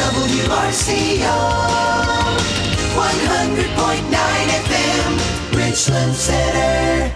WRCO 100.9 FM, Richland Center.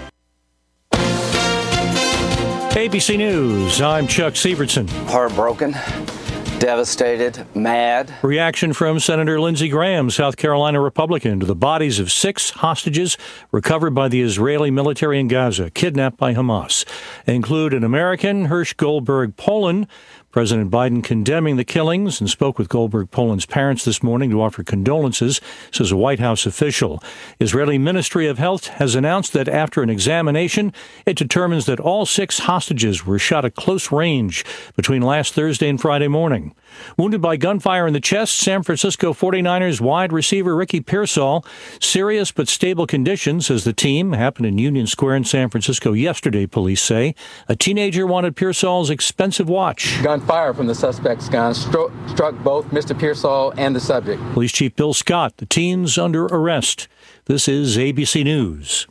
ABC News, I'm Chuck Sievertson. Heartbroken, devastated, mad. Reaction from Senator Lindsey Graham, South Carolina Republican, to the bodies of 6 hostages recovered by the Israeli military in Gaza, kidnapped by Hamas. Include an American, Hirsch Goldberg Poland. President Biden condemning the killings and spoke with Goldberg Poland's parents this morning to offer condolences, says a White House official. Israeli Ministry of Health has announced that after an examination, it determines that all 6 hostages were shot at close range between last Thursday and Friday morning. Wounded by gunfire in the chest, San Francisco 49ers wide receiver Ricky Pearsall. Serious but stable conditions, as the team happened in Union Square in San Francisco yesterday, police say. A teenager wanted Pearsall's expensive watch. Gunfire from the suspect's gun struck both Mr. Pearsall and the subject. Police Chief Bill Scott, the teens under arrest. This is ABC News.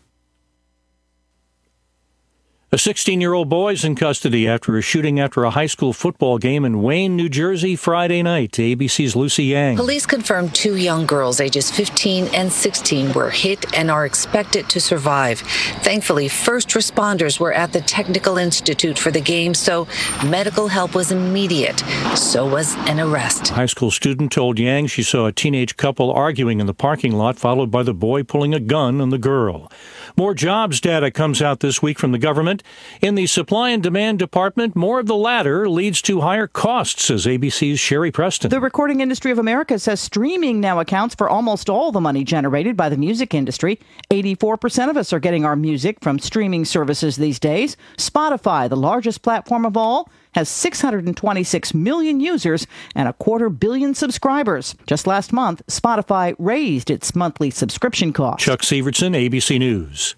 A 16-year-old boy is in custody after a shooting after a high school football game in Wayne, New Jersey, Friday night. ABC's Lucy Yang. Police confirmed 2 young girls, ages 15 and 16, were hit and are expected to survive. Thankfully, first responders were at the Technical Institute for the game, so medical help was immediate. So was an arrest. A high school student told Yang she saw a teenage couple arguing in the parking lot, followed by the boy pulling a gun on the girl. More jobs data comes out this week from the government. In the supply and demand department, more of the latter leads to higher costs, says ABC's Sherry Preston. The Recording Industry of America says streaming now accounts for almost all the money generated by the music industry. 84% of us are getting our music from streaming services these days. Spotify, the largest platform of all, has 626 million users and 250 million subscribers. Just last month, Spotify raised its monthly subscription cost. Chuck Sievertson, ABC News.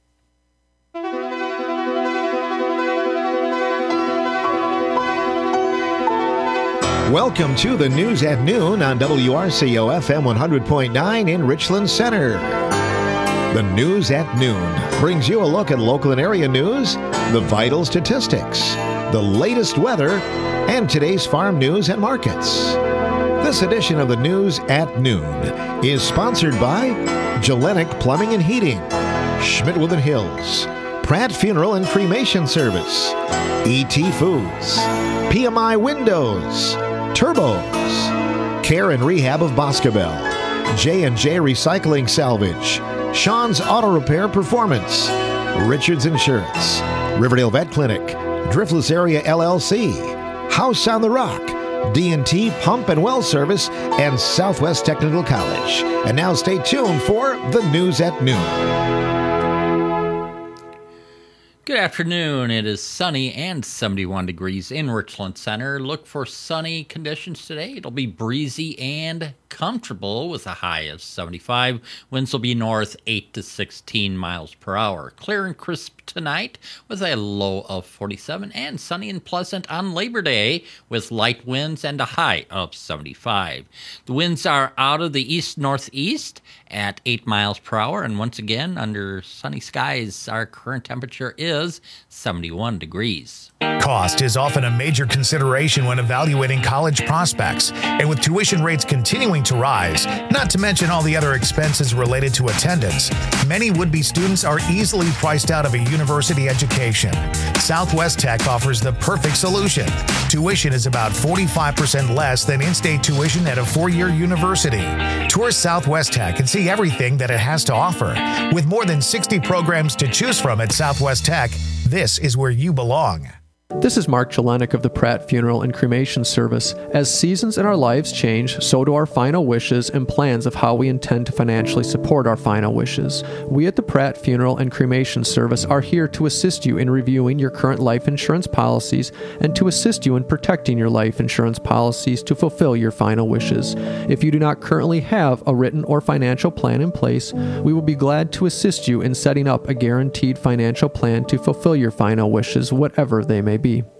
Welcome to the News at Noon on WRCO FM 100.9 in Richland Center. The News at Noon brings you a look at local and area news, the vital statistics, the latest weather, and today's farm news and markets. This edition of the News at Noon is sponsored by Gelenic Plumbing and Heating, Schmidt-Woodland Hills, Pratt Funeral and Cremation Service, E.T. Foods, PMI Windows, Turbos, Care and Rehab of Boscobel, J&J Recycling Salvage, Sean's Auto Repair Performance, Richards Insurance, Riverdale Vet Clinic, Driftless Area LLC, House on the Rock, D&T Pump and Well Service, and Southwest Technical College. And now stay tuned for the News at Noon. Good afternoon. It is sunny and 71 degrees in Richland Center. Look for sunny conditions today. It'll be breezy and comfortable with a high of 75. Winds will be north 8 to 16 miles per hour. Clear and crisp tonight with a low of 47, and sunny and pleasant on Labor Day with light winds and a high of 75. The winds are out of the east-northeast at 8 miles per hour, and once again, under sunny skies, our current temperature is 71 degrees. Cost is often a major consideration when evaluating college prospects, and with tuition rates continuing to rise, not to mention all the other expenses related to attendance, many would-be students are easily priced out of a university education. Southwest Tech offers the perfect solution. Tuition is about 45% less than in-state tuition at a 4-year university. Tour Southwest Tech and see everything that it has to offer. With more than 60 programs to choose from at Southwest Tech, this is where you belong. This is Mark Jelenic of the Pratt Funeral and Cremation Service. As seasons in our lives change, so do our final wishes and plans of how we intend to financially support our final wishes. We at the Pratt Funeral and Cremation Service are here to assist you in reviewing your current life insurance policies and to assist you in protecting your life insurance policies to fulfill your final wishes. If you do not currently have a written or financial plan in place, we will be glad to assist you in setting up a guaranteed financial plan to fulfill your final wishes, whatever they may be.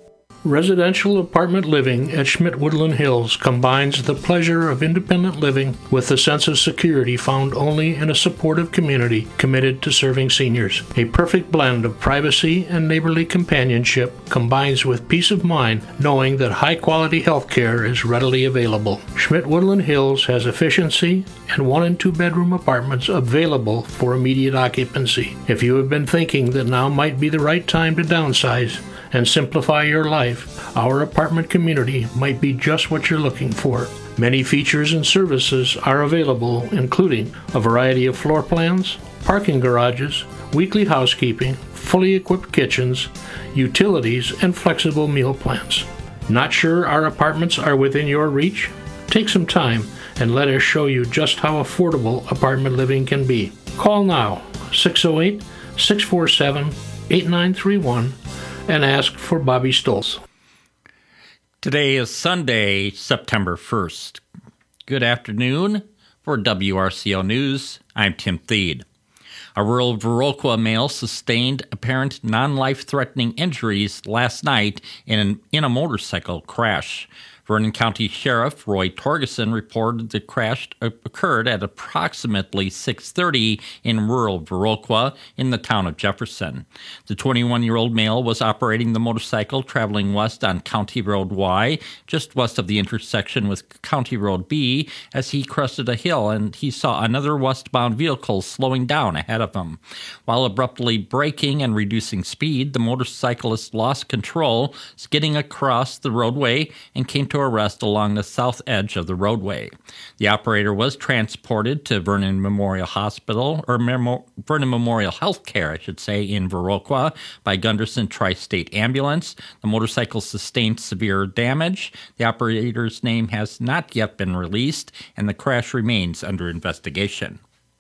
Residential apartment living at Schmidt Woodland Hills combines the pleasure of independent living with the sense of security found only in a supportive community committed to serving seniors. A perfect blend of privacy and neighborly companionship combines with peace of mind knowing that high-quality health care is readily available. Schmidt Woodland Hills has efficiency and 1- and 2-bedroom apartments available for immediate occupancy. If you have been thinking that now might be the right time to downsize and simplify your life, our apartment community might be just what you're looking for. Many features and services are available, including a variety of floor plans, parking garages, weekly housekeeping, fully equipped kitchens, utilities, and flexible meal plans. Not sure our apartments are within your reach? Take some time and let us show you just how affordable apartment living can be. Call now, 608-647-8931, and ask for Bobby Stoltz. Today is Sunday, September 1st. Good afternoon. For WRCO News, I'm Tim Thede. A rural Viroqua male sustained apparent non-life-threatening injuries last night in a motorcycle crash. Vernon County Sheriff Roy Torgeson reported the crash occurred at approximately 6:30 in rural Viroqua in the town of Jefferson. The 21-year-old male was operating the motorcycle traveling west on County Road Y, just west of the intersection with County Road B, as he crested a hill and he saw another westbound vehicle slowing down ahead of him. While abruptly braking and reducing speed, the motorcyclist lost control, skidding across the roadway and came to a rest along the south edge of the roadway. The operator was transported to Vernon Memorial Hospital, or Vernon Memorial Healthcare, I should say, in Viroqua by Gunderson Tri-State Ambulance. The motorcycle sustained severe damage. The operator's name has not yet been released, and the crash remains under investigation.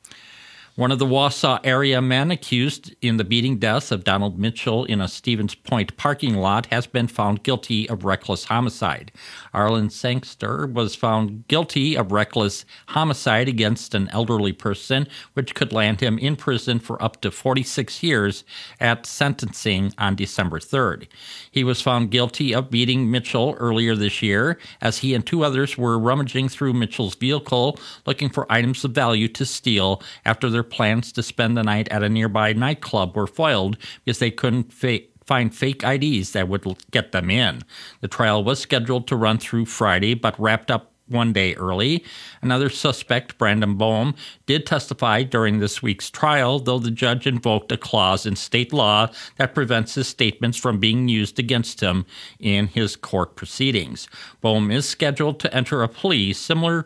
One of the Wausau area men accused in the beating death of Donald Mitchell in a Stevens Point parking lot has been found guilty of reckless homicide. Arlen Sangster was found guilty of reckless homicide against an elderly person, which could land him in prison for up to 46 years at sentencing on December 3rd. He was found guilty of beating Mitchell earlier this year, as he and 2 others were rummaging through Mitchell's vehicle looking for items of value to steal after their plans to spend the night at a nearby nightclub were foiled because they couldn't find fake IDs that would get them in. The trial was scheduled to run through Friday, but wrapped up 1 day early. Another suspect, Brandon Boehm, did testify during this week's trial, though the judge invoked a clause in state law that prevents his statements from being used against him in his court proceedings. Boehm is scheduled to enter a plea similar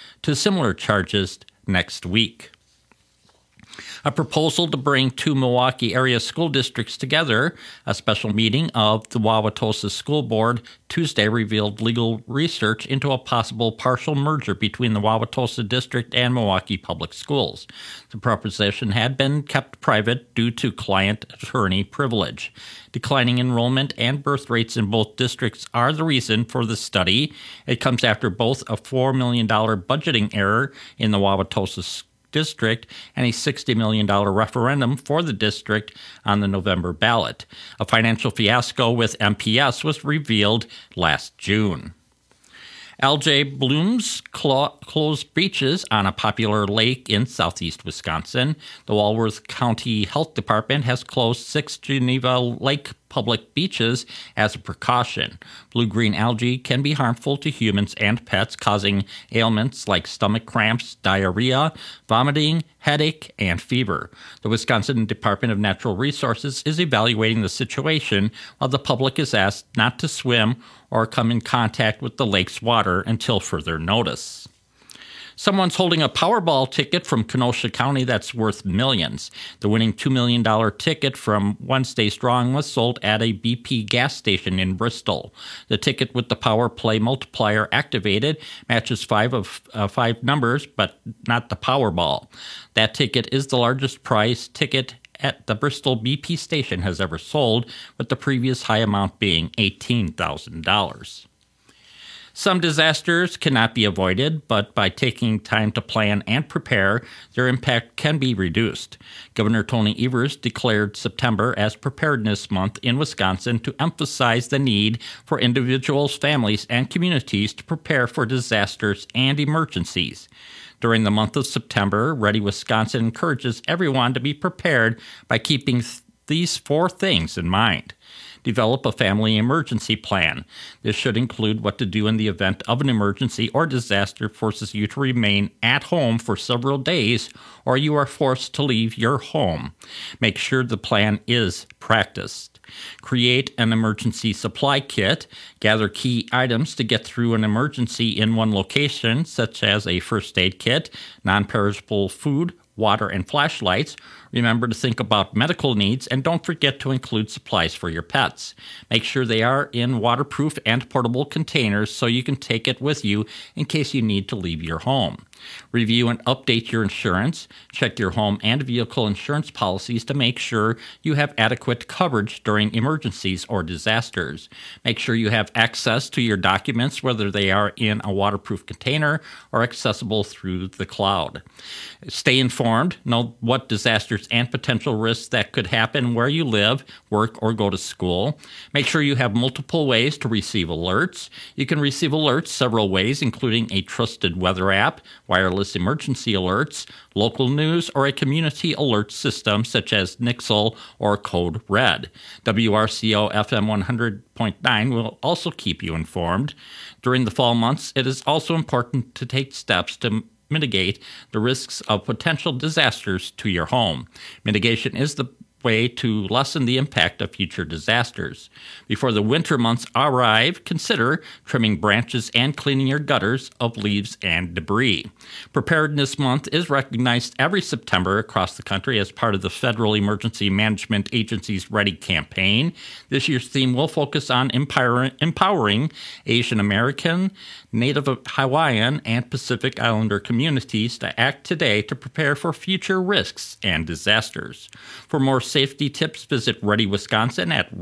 charges next week. A proposal to bring 2 Milwaukee area school districts together, a special meeting of the Wauwatosa School Board Tuesday revealed legal research into a possible partial merger between the Wauwatosa District and Milwaukee Public Schools. The proposition had been kept private due to client-attorney privilege. Declining enrollment and birth rates in both districts are the reason for the study. It comes after both a $4 million budgeting error in the Wauwatosa district and a $60 million referendum for the district on the November ballot. A financial fiasco with MPS was revealed last June. Algae blooms closed beaches on a popular lake in southeast Wisconsin. The Walworth County Health Department has closed 6 Geneva Lake public beaches as a precaution. Blue-green algae can be harmful to humans and pets, causing ailments like stomach cramps, diarrhea, vomiting, headache, and fever. The Wisconsin Department of Natural Resources is evaluating the situation, while the public is asked not to swim or come in contact with the lake's water until further notice. Someone's holding a Powerball ticket from Kenosha County that's worth millions. The winning $2 million ticket from Wednesday's drawing was sold at a BP gas station in Bristol. The ticket with the Power Play multiplier activated matches 5 of 5 numbers, but not the Powerball. That ticket is the largest prize ticket at the Bristol BP station has ever sold, with the previous high amount being $18,000. Some disasters cannot be avoided, but by taking time to plan and prepare, their impact can be reduced. Governor Tony Evers declared September as Preparedness Month in Wisconsin to emphasize the need for individuals, families, and communities to prepare for disasters and emergencies. During the month of September, Ready Wisconsin encourages everyone to be prepared by keeping these 4 things in mind. Develop a family emergency plan. This should include what to do in the event of an emergency or disaster forces you to remain at home for several days or you are forced to leave your home. Make sure the plan is practiced. Create an emergency supply kit. Gather key items to get through an emergency in one location, such as a first aid kit, non-perishable food, water, and flashlights. Remember to think about medical needs and don't forget to include supplies for your pets. Make sure they are in waterproof and portable containers so you can take it with you in case you need to leave your home. Review and update your insurance. Check your home and vehicle insurance policies to make sure you have adequate coverage during emergencies or disasters. Make sure you have access to your documents, whether they are in a waterproof container or accessible through the cloud. Stay informed. Know what disasters and potential risks that could happen where you live, work, or go to school. Make sure you have multiple ways to receive alerts. You can receive alerts several ways, including a trusted weather app, wireless emergency alerts, local news, or a community alert system such as Nixle or Code Red. WRCO FM 100.9 will also keep you informed. During the fall months, it is also important to take steps to mitigate the risks of potential disasters to your home. Mitigation is the way to lessen the impact of future disasters. Before the winter months arrive, consider trimming branches and cleaning your gutters of leaves and debris. Preparedness Month is recognized every September across the country as part of the Federal Emergency Management Agency's Ready campaign. This year's theme will focus on empowering Asian American, Native Hawaiian, and Pacific Islander communities to act today to prepare for future risks and disasters. For more safety tips, visit Ready Wisconsin at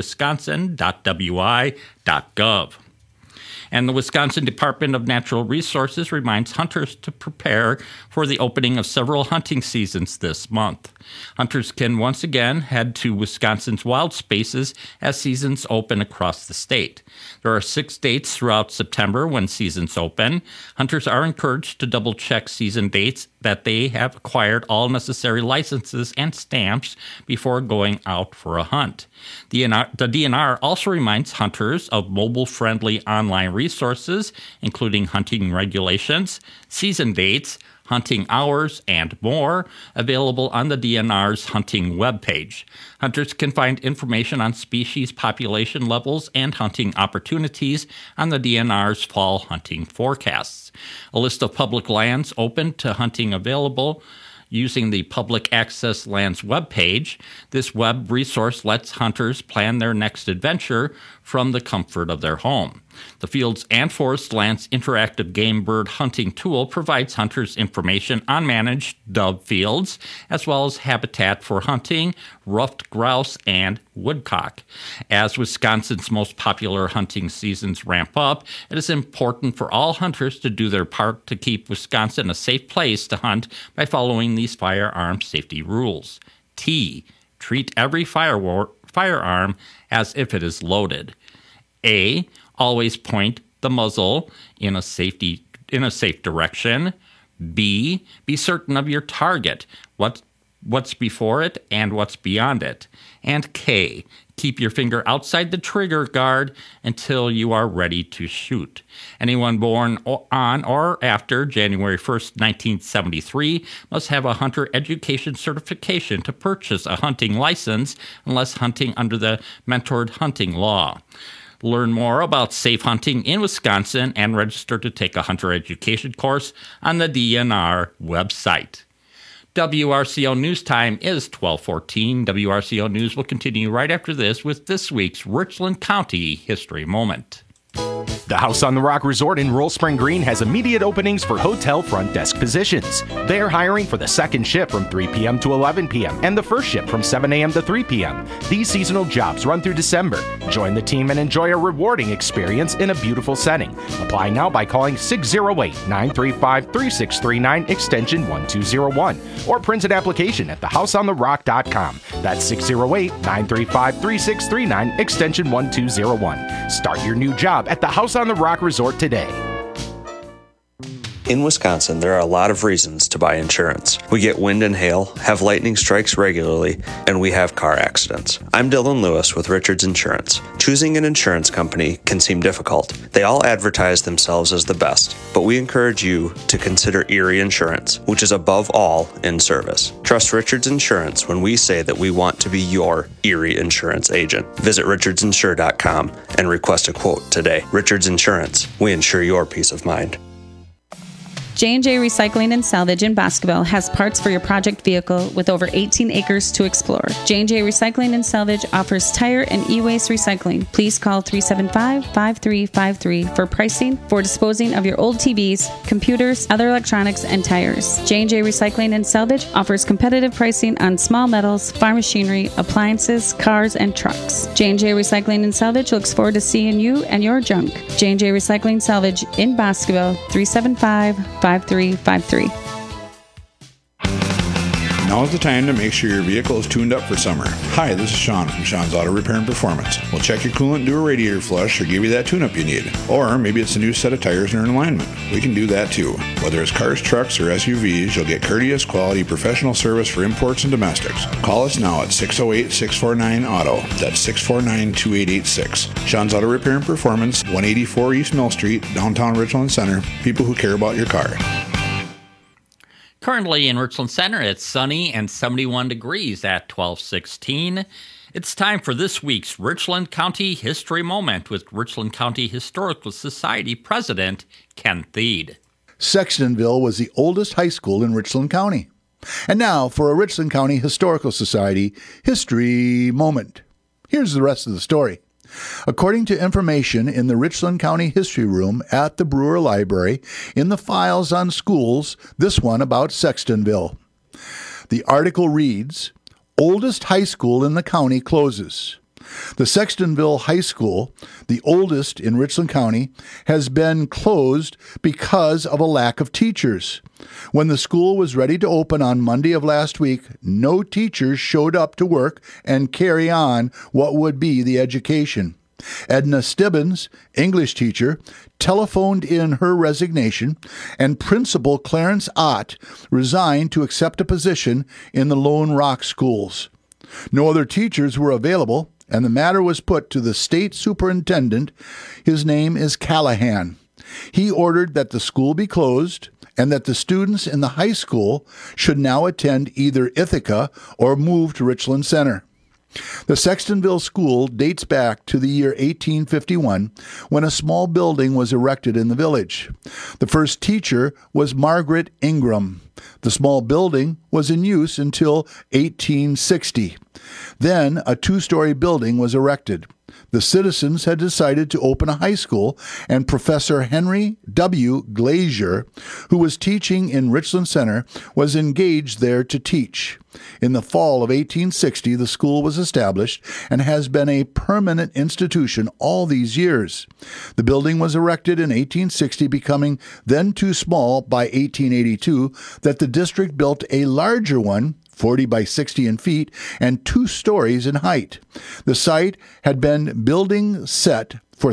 readywisconsin.wi.gov. And the Wisconsin Department of Natural Resources reminds hunters to prepare for the opening of several hunting seasons this month. Hunters can once again head to Wisconsin's wild spaces as seasons open across the state. There are 6 dates throughout September when seasons open. Hunters are encouraged to double-check season dates that they have acquired all necessary licenses and stamps before going out for a hunt. The DNR also reminds hunters of mobile-friendly online resources, including hunting regulations, season dates, hunting hours, and more, available on the DNR's hunting webpage. Hunters can find information on species population levels and hunting opportunities on the DNR's fall hunting forecasts. A list of public lands open to hunting available using the Public Access Lands webpage. This web resource lets hunters plan their next adventure from the comfort of their home. The Fields and Forest Lands interactive game bird hunting tool provides hunters information on managed dove fields, as well as habitat for hunting, ruffed grouse, and woodcock. As Wisconsin's most popular hunting seasons ramp up, it is important for all hunters to do their part to keep Wisconsin a safe place to hunt by following these firearm safety rules. T. Treat every firearm as if it is loaded. A. Always point the muzzle in a safe direction. B. Be certain of your target, what's before it and what's beyond it. And K. Keep your finger outside the trigger guard until you are ready to shoot. Anyone born on or after January 1st, 1973 must have a hunter education certification to purchase a hunting license unless hunting under the mentored hunting law. Learn more about safe hunting in Wisconsin and register to take a hunter education course on the DNR website. WRCO News Time is 12:14. WRCO News will continue right after this with this week's Richland County History Moment. The House on the Rock Resort in Roll Spring Green has immediate openings for hotel front desk positions. They are hiring for the second shift from 3 p.m. to 11 p.m. and the first shift from 7 a.m. to 3 p.m. These seasonal jobs run through December. Join the team and enjoy a rewarding experience in a beautiful setting. Apply now by calling 608-935-3639 extension 1201 or print an application at thehouseontherock.com. That's 608-935-3639 extension 1201. Start your new job at the House on the Rock Resort today. In Wisconsin, there are a lot of reasons to buy insurance. We get wind and hail, have lightning strikes regularly, and we have car accidents. I'm Dylan Lewis with Richards Insurance. Choosing an insurance company can seem difficult. They all advertise themselves as the best, but we encourage you to consider Erie Insurance, which is above all in service. Trust Richards Insurance when we say that we want to be your Erie Insurance agent. Visit richardsinsure.com and request a quote today. Richards Insurance, we insure your peace of mind. J&J Recycling and Salvage in Boscoville has parts for your project vehicle with over 18 acres to explore. J&J Recycling and Salvage offers tire and e-waste recycling. Please call 375-5353 for pricing for disposing of your old TVs, computers, other electronics, and tires. J&J Recycling and Salvage offers competitive pricing on small metals, farm machinery, appliances, cars, and trucks. J&J Recycling and Salvage looks forward to seeing you and your junk. J&J Recycling Salvage in Boscoville, 375-5353. Now is the time to make sure your vehicle is tuned up for summer. Hi, this is Sean from Sean's Auto Repair and Performance. We'll check your coolant, do a radiator flush, or give you that tune-up you need. Or maybe it's a new set of tires or an alignment. We can do that too. Whether it's cars, trucks, or SUVs, you'll get courteous, quality, professional service for imports and domestics. Call us now at 608-649-AUTO. That's 649-2886. Sean's Auto Repair and Performance, 184 East Mill Street, downtown Richland Center. People who care about your car. Currently in Richland Center, it's sunny and 71 degrees at 12:16. It's time for this week's Richland County History Moment with Richland County Historical Society President Ken Thiede. Sextonville was the oldest high school in Richland County. And now for a Richland County Historical Society History Moment. Here's the rest of the story. According to information in the Richland County History Room at the Brewer Library, in the files on schools, this one about Sextonville. The article reads, Oldest high school in the county closes. The Sextonville High School, the oldest in Richland County, has been closed because of a lack of teachers. When the school was ready to open on Monday of last week, no teachers showed up to work and carry on what would be the education. Edna Stibbins, English teacher, telephoned in her resignation, and Principal Clarence Ott resigned to accept a position in the Lone Rock schools. No other teachers were available, and the matter was put to the state superintendent. His name is Callahan. He ordered that the school be closed and that the students in the high school should now attend either Ithaca or move to Richland Center. The Sextonville School dates back to the year 1851, when a small building was erected in the village. The first teacher was Margaret Ingram. The small building was in use until 1860. Then a two-story building was erected. The citizens had decided to open a high school, and Professor Henry W. Glazier, who was teaching in Richland Center, was engaged there to teach. In the fall of 1860, the school was established and has been a permanent institution all these years. The building was erected in 1860, becoming then too small by 1882 that the district built a larger one, 40 by 60 in feet, and 2 stories in height. The site had been building set for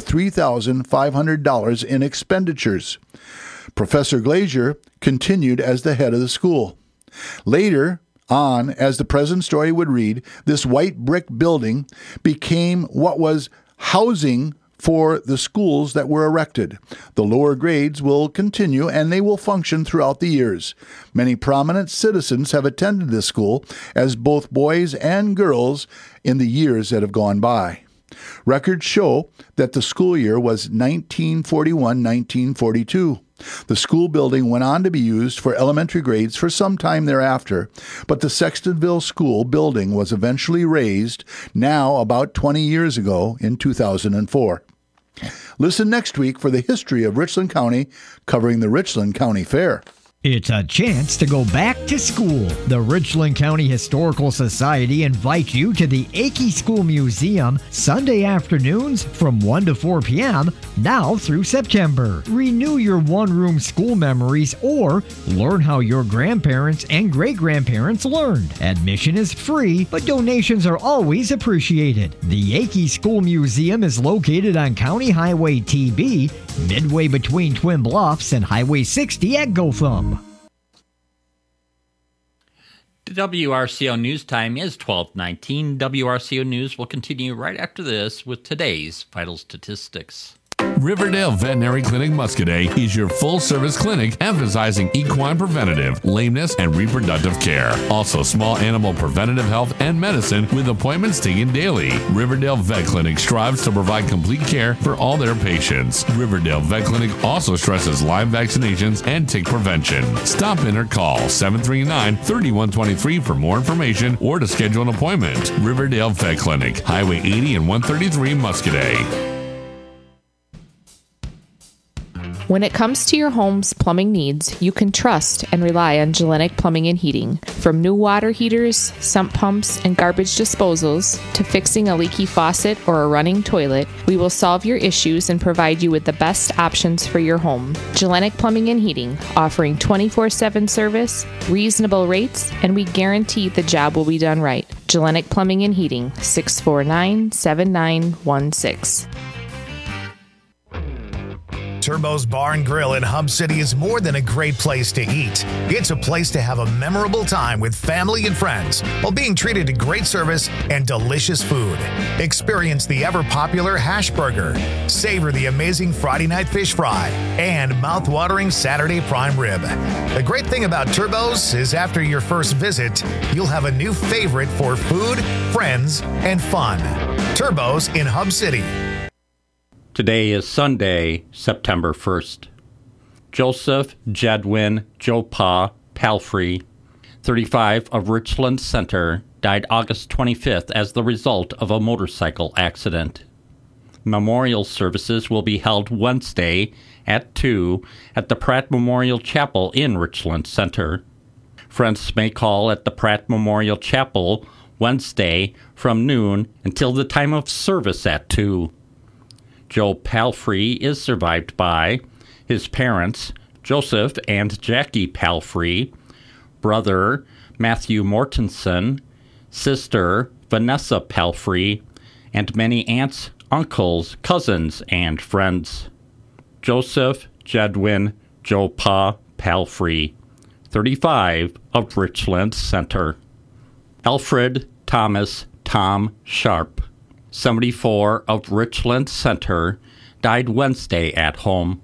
$3,500 in expenditures. Professor Glazier continued as the head of the school. Later on, as the present story would read, this white brick building became what was housing for the schools that were erected. The lower grades will continue, and they will function throughout the years. Many prominent citizens have attended this school as both boys and girls in the years that have gone by. Records show that the school year was 1941-1942. The school building went on to be used for elementary grades for some time thereafter, but the Sextonville School building was eventually razed now about 20 years ago in 2004. Listen next week for the history of Richland County, covering the Richland County Fair. It's a chance to go back to school. The Richland County Historical Society invites you to the Akey School Museum Sunday afternoons from 1 to 4 p.m. now through September. Renew your one-room school memories or learn how your grandparents and great-grandparents learned. Admission is free, but donations are always appreciated. The Akey School Museum is located on County Highway TB, midway between Twin Bluffs and Highway 60 at Gotham. WRCO News Time is 12:19. WRCO News will continue right after this with today's vital statistics. Riverdale Veterinary Clinic Muscadet is your full-service clinic emphasizing equine preventative, lameness, and reproductive care. Also, small animal preventative health and medicine with appointments taken daily. Riverdale Vet Clinic strives to provide complete care for all their patients. Riverdale Vet Clinic also stresses Lyme vaccinations and tick prevention. Stop in or call 739-3123 for more information or to schedule an appointment. Riverdale Vet Clinic, Highway 80 and 133 Muscadet. When it comes to your home's plumbing needs, you can trust and rely on Gellenic Plumbing and Heating. From new water heaters, sump pumps, and garbage disposals, to fixing a leaky faucet or a running toilet, we will solve your issues and provide you with the best options for your home. Gellenic Plumbing and Heating, offering 24/7 service, reasonable rates, and we guarantee the job will be done right. Gellenic Plumbing and Heating, 649-7916. Turbo's Bar and Grill in Hub City is more than a great place to eat. It's a place to have a memorable time with family and friends while being treated to great service and delicious food. Experience the ever-popular hash burger, savor the amazing Friday night fish fry, and mouth-watering Saturday prime rib. The great thing about Turbo's is after your first visit, you'll have a new favorite for food, friends, and fun. Turbo's in Hub City. Today is Sunday, September 1st. Joseph Jedwin Jopah Palfrey, 35, of Richland Center, died August 25th as the result of a motorcycle accident. Memorial services will be held Wednesday at 2 at the Pratt Memorial Chapel in Richland Center. Friends may call at the Pratt Memorial Chapel Wednesday from noon until the time of service at 2. Joe Palfrey is survived by his parents, Joseph and Jackie Palfrey, brother Matthew Mortensen, sister Vanessa Palfrey, and many aunts, uncles, cousins, and friends. Joseph Jedwin Jopah Palfrey, 35, of Richland Center. Alfred Thomas Tom Sharp, 74, of Richland Center, died Wednesday at home.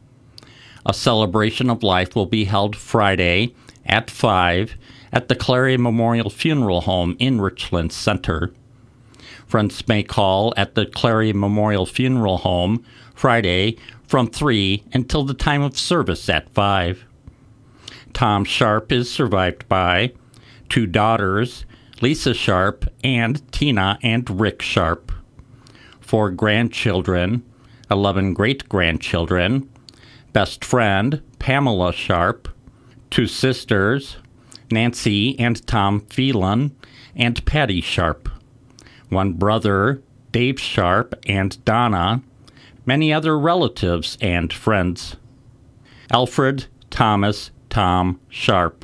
A celebration of life will be held Friday at 5 at the Clary Memorial Funeral Home in Richland Center. Friends may call at the Clary Memorial Funeral Home Friday from 3 until the time of service at 5. Tom Sharp is survived by 2 daughters, Lisa Sharp and Tina and Rick Sharp. 4 grandchildren, 11 great-grandchildren, best friend Pamela Sharp, 2 sisters, Nancy and Tom Phelan, and Patty Sharp, 1 brother, Dave Sharp and Donna, many other relatives and friends. Alfred Thomas Tom Sharp,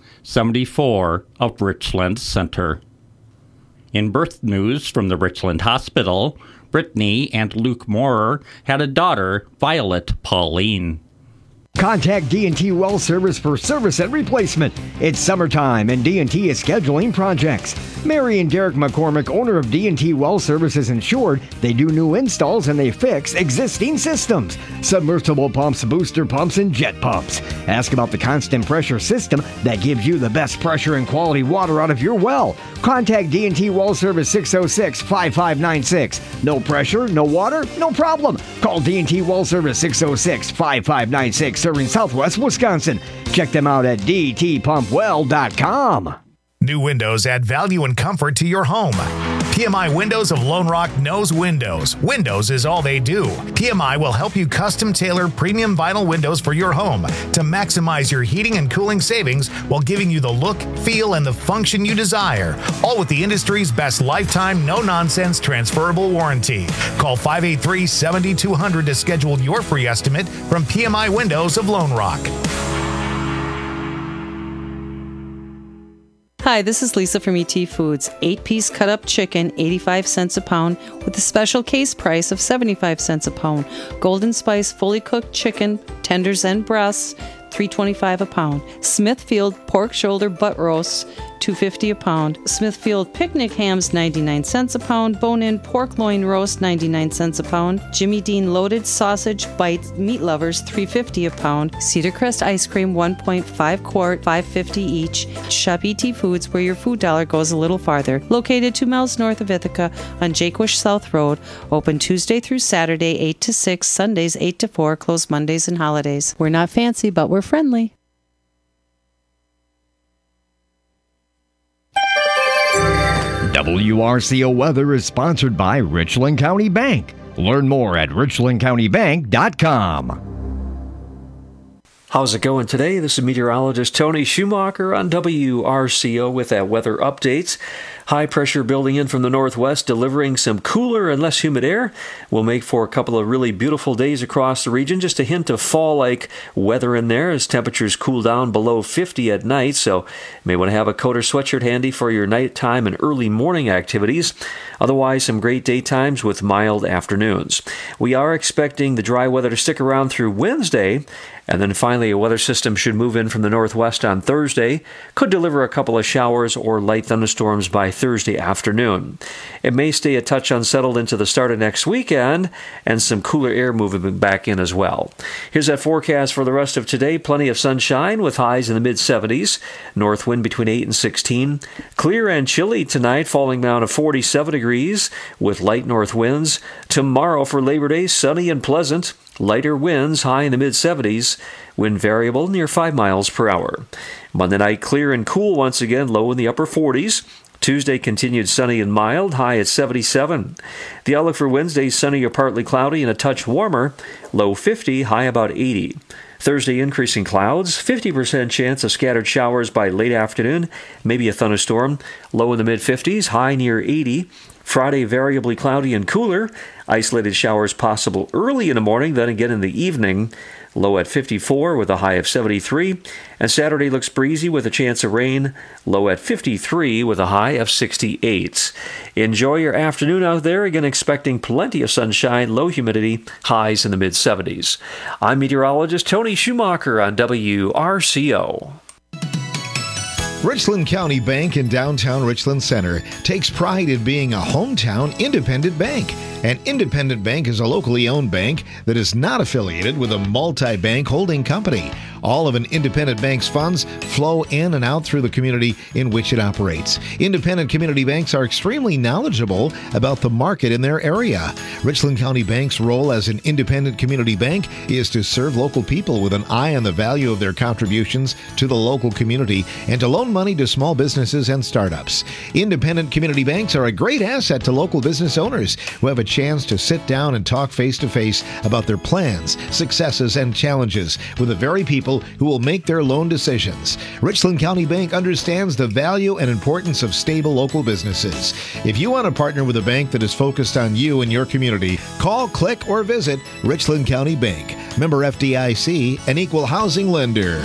74, of Richland Center. In birth news from the Richland Hospital, Brittany and Luke Moorer had a daughter, Violet Pauline. Contact D&T Well Service for service and replacement. It's summertime and D&T is scheduling projects. Mary and Derek McCormick, owner of D&T Well Service, is insured. They do new installs and they fix existing systems. Submersible pumps, booster pumps, and jet pumps. Ask about the constant pressure system that gives you the best pressure and quality water out of your well. Contact D&T Well Service 606-5596. No pressure, no water, no problem. Call D&T Well Service 606-5596. Serving Southwest Wisconsin. Check them out at dtpumpwell.com. New windows add value and comfort to your home. PMI Windows of Lone Rock knows windows. Windows is all they do. PMI will help you custom tailor premium vinyl windows for your home to maximize your heating and cooling savings while giving you the look, feel, and the function you desire. All with the industry's best lifetime, no-nonsense transferable warranty. Call 583-7200 to schedule your free estimate from PMI Windows of Lone Rock. Hi, this is Lisa from ET Foods. 8-piece cut-up chicken, 85 cents a pound, with a special case price of 75 cents a pound. Golden Spice fully cooked chicken, tenders and breasts, $3.25 a pound. Smithfield pork shoulder butt roasts, $2.50 a pound. Smithfield picnic hams, 99 cents a pound. Bone-in pork loin roast, 99 cents a pound. Jimmy Dean loaded sausage bites, meat lovers, $3.50 a pound. Cedar Crest ice cream, 1.5 quart, $5.50 each. Shop ET Foods, where your food dollar goes a little farther. Located 2 miles north of Ithaca on Jaquesh South Road. Open Tuesday through Saturday, 8 to 6, Sundays 8 to 4, closed Mondays and holidays. We're not fancy, but we're friendly. WRCO Weather is sponsored by Richland County Bank. Learn more at richlandcountybank.com. How's it going today? This is meteorologist Tony Schumacher on WRCO with that weather updates. High pressure building in from the northwest, delivering some cooler and less humid air. Will make for a couple of really beautiful days across the region. Just a hint of fall-like weather in there as temperatures cool down below 50 at night. So you may want to have a coat or sweatshirt handy for your nighttime and early morning activities. Otherwise, some great daytimes with mild afternoons. We are expecting the dry weather to stick around through Wednesday. And then finally, a weather system should move in from the northwest on Thursday. Could deliver a couple of showers or light thunderstorms by Thursday afternoon. It may stay a touch unsettled into the start of next weekend, and some cooler air moving back in as well. Here's that forecast for the rest of today. Plenty of sunshine with highs in the mid-70s. North wind between 8 and 16. Clear and chilly tonight, falling down to 47 degrees with light north winds. Tomorrow for Labor Day, sunny and pleasant. Lighter winds, high in the mid-70s, wind variable near 5 miles per hour. Monday night, clear and cool once again, low in the upper 40s. Tuesday continued sunny and mild, high at 77. The outlook for Wednesday, sunny or partly cloudy and a touch warmer, low 50, high about 80. Thursday, increasing clouds, 50% chance of scattered showers by late afternoon, maybe a thunderstorm, low in the mid-50s, high near 80. Friday, variably cloudy and cooler. Isolated showers possible early in the morning, then again in the evening. Low at 54 with a high of 73. And Saturday looks breezy with a chance of rain. Low at 53 with a high of 68. Enjoy your afternoon out there. Again, expecting plenty of sunshine, low humidity, highs in the mid-70s. I'm meteorologist Tony Schumacher on WRCO. Richland County Bank in downtown Richland Center takes pride in being a hometown independent bank. An independent bank is a locally owned bank that is not affiliated with a multi-bank holding company. All of an independent bank's funds flow in and out through the community in which it operates. Independent community banks are extremely knowledgeable about the market in their area. Richland County Bank's role as an independent community bank is to serve local people with an eye on the value of their contributions to the local community and to loan money to small businesses and startups. Independent community banks are a great asset to local business owners who have a chance to sit down and talk face-to-face about their plans, successes, and challenges with the very people who will make their loan decisions. Richland County Bank understands the value and importance of stable local businesses. If you want to partner with a bank that is focused on you and your community, call, click, or visit Richland County Bank. Member FDIC, an equal housing lender.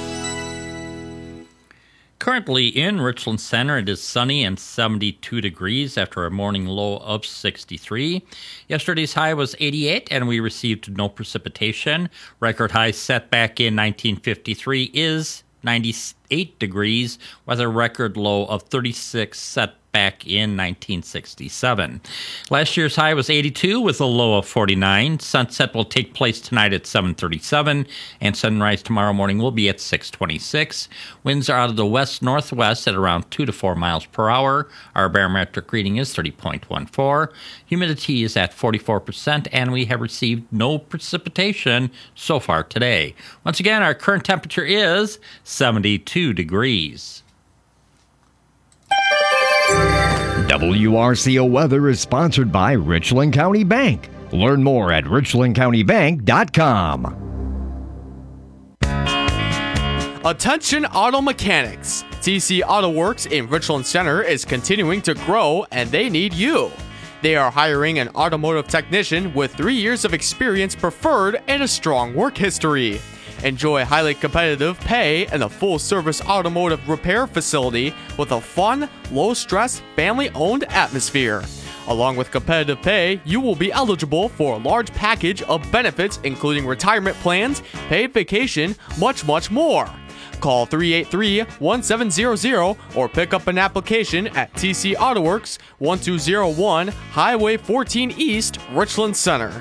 Currently in Richland Center, it is sunny and 72 degrees after a morning low of 63. Yesterday's high was 88, and we received no precipitation. Record high set back in 1953 is 98 degrees, with a record low of 36 set back in 1967. Last year's high was 82 with a low of 49. Sunset will take place tonight at 7:37, and sunrise tomorrow morning will be at 6:26. Winds are out of the west-northwest at around 2 to 4 miles per hour. Our barometric reading is 30.14. Humidity is at 44%, and we have received no precipitation so far today. Once again, our current temperature is 72 degrees. WRCO weather is sponsored by Richland County Bank. Learn more at richlandcountybank.com. Attention auto mechanics. TC Auto Works in Richland Center is continuing to grow and they need you. They are hiring an automotive technician with 3 years of experience preferred and a strong work history. Enjoy highly competitive pay and a full-service automotive repair facility with a fun, low-stress, family-owned atmosphere. Along with competitive pay, you will be eligible for a large package of benefits including retirement plans, paid vacation, much more. Call 383-1700 or pick up an application at TC Auto Works, 1201 Highway 14 East, Richland Center.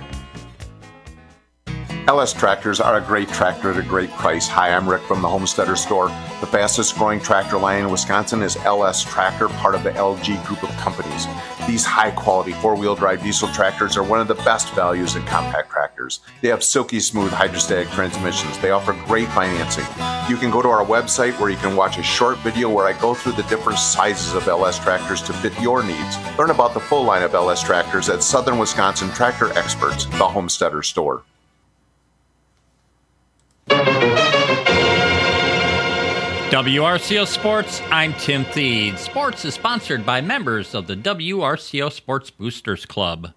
LS Tractors are a great tractor at a great price. Hi, I'm Rick from the Homesteader Store. The fastest growing tractor line in Wisconsin is LS Tractor, part of the LG group of companies. These high quality 4-wheel drive diesel tractors are one of the best values in compact tractors. They have silky smooth hydrostatic transmissions. They offer great financing. You can go to our website where you can watch a short video where I go through the different sizes of LS tractors to fit your needs. Learn about the full line of LS tractors at Southern Wisconsin Tractor Experts, the Homesteader Store. WRCO Sports, I'm Tim Thied. Sports is sponsored by members of the WRCO Sports Boosters Club.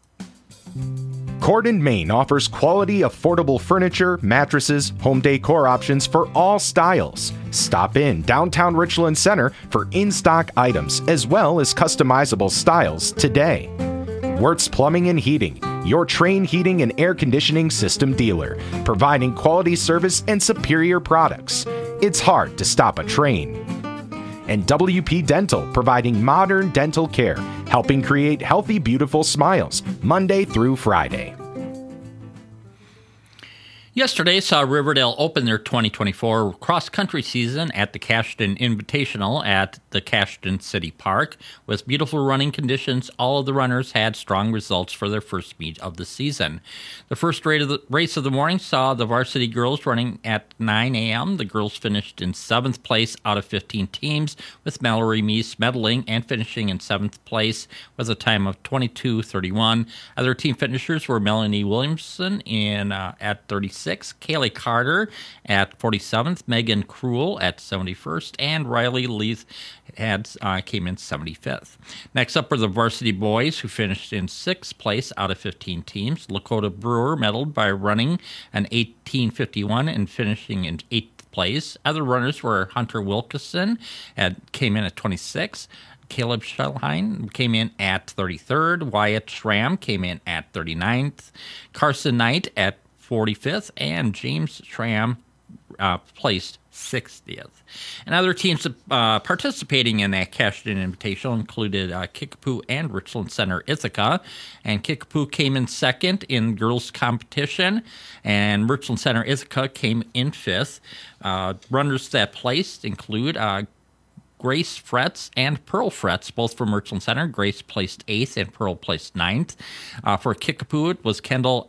Cordon Main offers quality, affordable furniture, mattresses, home decor options for all styles. Stop in downtown Richland Center for in-stock items as well as customizable styles today. Wirtz Plumbing and Heating, your Trane heating and air conditioning system dealer, providing quality service and superior products. It's hard to stop a Trane. And WP Dental, providing modern dental care, helping create healthy, beautiful smiles, Monday through Friday. Yesterday saw Riverdale open their 2024 cross-country season at the Cashton Invitational at the Cashton City Park. With beautiful running conditions, all of the runners had strong results for their first meet of the season. The first race of the morning saw the varsity girls running at 9 a.m. The girls finished in 7th place out of 15 teams, with Mallory Meese medaling and finishing in 7th place with a time of 22:31. Other team finishers were Melanie Williamson at 36. Kaylee Carter at 47th, Megan Cruel at 71st, and Riley Leith came in 75th. Next up were the varsity boys, who finished in 6th place out of 15 teams. Lakota Brewer medaled by running an 18:51 and finishing in 8th place. Other runners were Hunter Wilkeson came in at 26th. Caleb Schellheim came in at 33rd. Wyatt Schramm came in at 39th. Carson Knight at 45th, and James Schramm placed 60th. And other teams participating in that Cashton Invitational included Kickapoo and Richland Center Ithaca. And Kickapoo came in second in girls competition, and Richland Center Ithaca came in 5th. Runners that placed include Grace Fretz and Pearl Fretz, both from Richland Center. Grace placed 8th and Pearl placed 9th. For Kickapoo, it was Kendall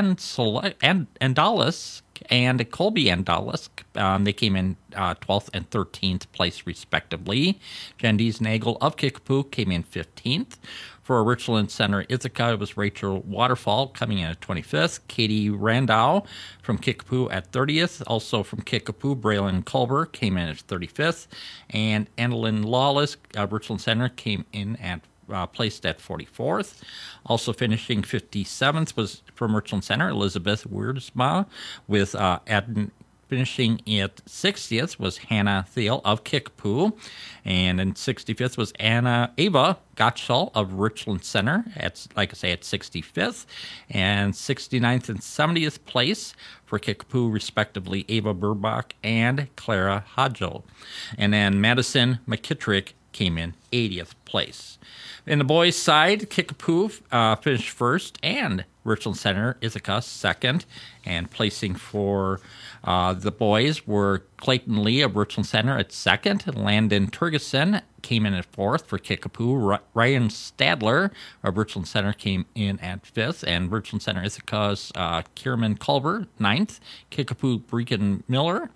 Andalis and Colby Andalis. They came in 12th and 13th place, respectively. Jandice Nagel of Kickapoo came in 15th. For Richland Center Ithaca, it was Rachel Waterfall coming in at 25th. Katie Randau from Kickapoo at 30th. Also from Kickapoo, Braylon Culver came in at 35th. And Annalyn Lawless, Richland Center, came in at placed at 44th. Also finishing 57th was from Richland Center, Elizabeth Wierdsma, with finishing at 60th was Hannah Thiel of Kickapoo, and in 65th was Ava Gottschall of Richland Center, at 65th, and 69th and 70th place for Kickapoo, respectively, Ava Burbach and Clara Hodgel. And then Madison McKittrick came in 80th place. In the boys' side, Kickapoo finished first, and Richland Center Ithaca second. And placing for the boys were Clayton Lee of Richland Center at second. Landon Turgeson came in at fourth for Kickapoo. Ryan Stadler of Richland Center came in at fifth. And Richland Center Ithaca's Kierman Culver, ninth. Kickapoo Brecken Miller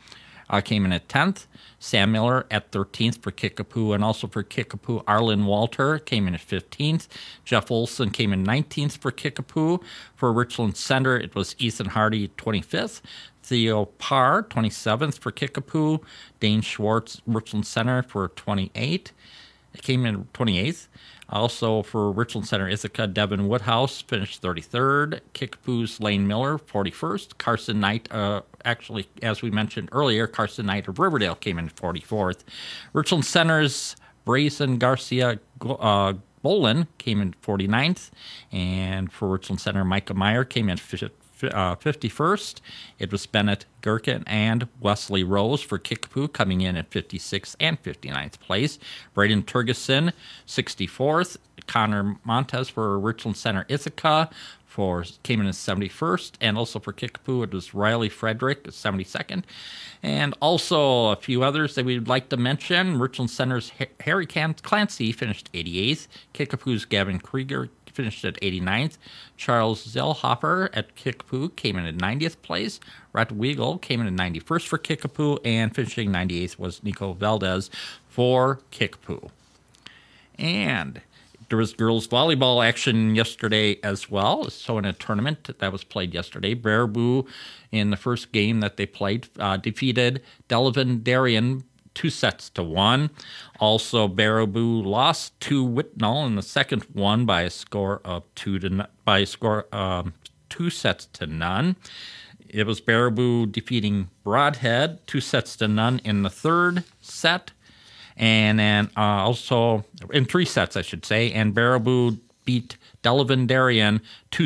came in at 10th. Sam Miller at 13th for Kickapoo, and also for Kickapoo, Arlen Walter came in at 15th. Jeff Olson came in 19th for Kickapoo. For Richland Center, it was Ethan Hardy, 25th. Theo Parr, 27th for Kickapoo. Dane Schwartz, Richland Center, for 28th. It came in 28th. Also for Richland Center, Ithaca, Devin Woodhouse finished 33rd. Kickapoo's Lane Miller, 41st. Carson Knight, actually, as we mentioned earlier, Carson Knight of Riverdale came in 44th. Richland Center's Brazen Garcia Bolin came in 49th. And for Richland Center, Micah Meyer came in 51st. It was Bennett Gherkin and Wesley Rose for Kickapoo coming in at 56th and 59th place. Braden Turgeson, 64th. Connor Montez for Richland Center Ithaca came in at 71st. And also for Kickapoo, it was Riley Frederick, 72nd. And also a few others that we'd like to mention. Richland Center's Harry Clancy finished 88th. Kickapoo's Gavin Krieger finished at 89th. Charles Zellhofer at Kickapoo came in at 90th place. Rhett Weigel came in at 91st for Kickapoo, and finishing 98th was Nico Valdez for Kickapoo. And there was girls volleyball action yesterday as well. So in a tournament that was played yesterday, Baraboo, in the first game that they played, defeated Delavan Darien 2-1. Also, Baraboo lost to Whitnall in the second one by a score of 2-0. It was Baraboo defeating Broadhead 2-0 in the third set, and then also in 3 sets, I should say. And Baraboo beat Delavan Darien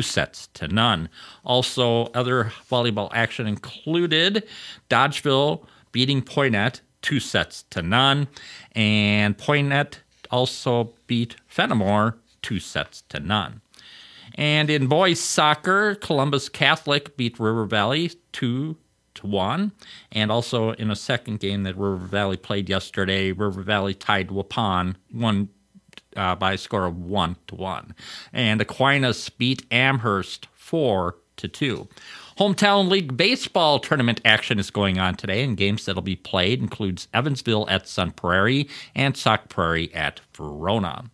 2-0. Also, other volleyball action included Dodgeville beating Poynette 2-0, and Poynette also beat Fenimore 2-0. And in boys soccer, Columbus Catholic beat River Valley 2-1, and also in a second game that River Valley played yesterday, River Valley tied Waupun by a score of 1-1, and Aquinas beat Amherst 4-2. Hometown League Baseball tournament action is going on today, and games that'll be played includes Evansville at Sun Prairie and Sauk Prairie at Verona.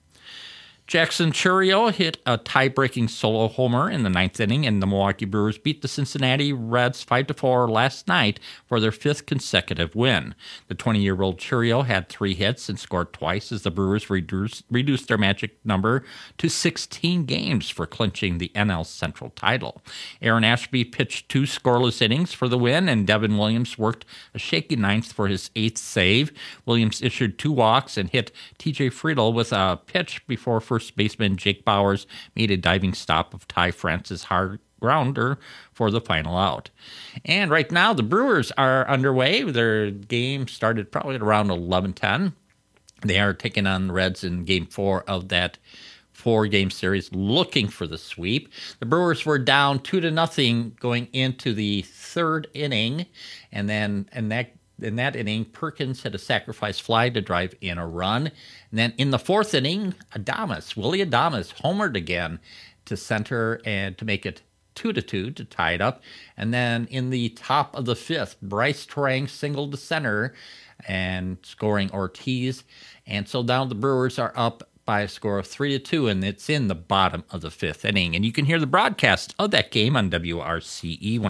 Jackson Churio hit a tie-breaking solo homer in the 9th inning, and the Milwaukee Brewers beat the Cincinnati Reds 5-4 last night for their 5th consecutive win. The 20-year-old Churio had 3 hits and scored twice as the Brewers reduced their magic number to 16 games for clinching the NL Central title. Aaron Ashby pitched 2 scoreless innings for the win, and Devin Williams worked a shaky 9th for his 8th save. Williams issued 2 walks and hit T.J. Friedel with a pitch before first baseman Jake Bowers made a diving stop of Ty Francis hard grounder for the final out. And right now the Brewers are underway. Their game started probably at around 11:10. They are taking on the Reds in Game 4 of that 4-game series, looking for the sweep. The Brewers were down 2-0 going into the 3rd inning, and then in that inning, Perkins had a sacrifice fly to drive in a run. And then in the 4th inning, Willie Adames homered again to center and to make it 2-2 to tie it up. And then in the top of the 5th, Bryce Trang singled to center and scoring Ortiz. And so now the Brewers are up by a score of 3-2, and it's in the bottom of the 5th inning. And you can hear the broadcast of that game on WRCE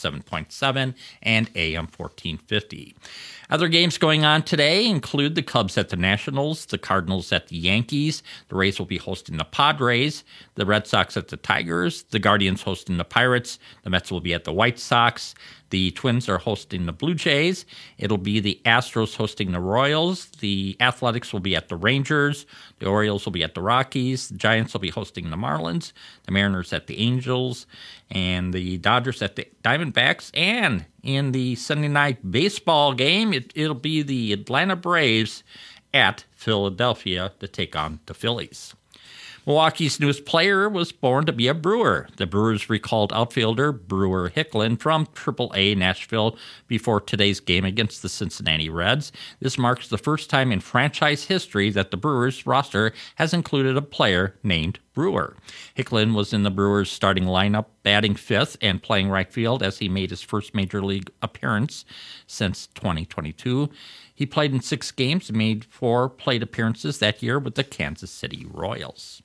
107.7 and AM 1450. Other games going on today include the Cubs at the Nationals, the Cardinals at the Yankees, the Rays will be hosting the Padres, the Red Sox at the Tigers, the Guardians hosting the Pirates, the Mets will be at the White Sox, the Twins are hosting the Blue Jays, it'll be the Astros hosting the Royals, the Athletics will be at the Rangers, the Orioles will be at the Rockies, the Giants will be hosting the Marlins, the Mariners at the Angels, and the Dodgers at the Diamondbacks. And in the Sunday night baseball game, it'll be the Atlanta Braves at Philadelphia to take on the Phillies. Milwaukee's newest player was born to be a Brewer. The Brewers recalled outfielder Brewer Hicklin from AAA Nashville before today's game against the Cincinnati Reds. This marks the first time in franchise history that the Brewers roster has included a player named Brewer. Hicklin was in the Brewers' starting lineup, batting fifth and playing right field as he made his first major league appearance since 2022. He played in 6 games and made 4 plate appearances that year with the Kansas City Royals.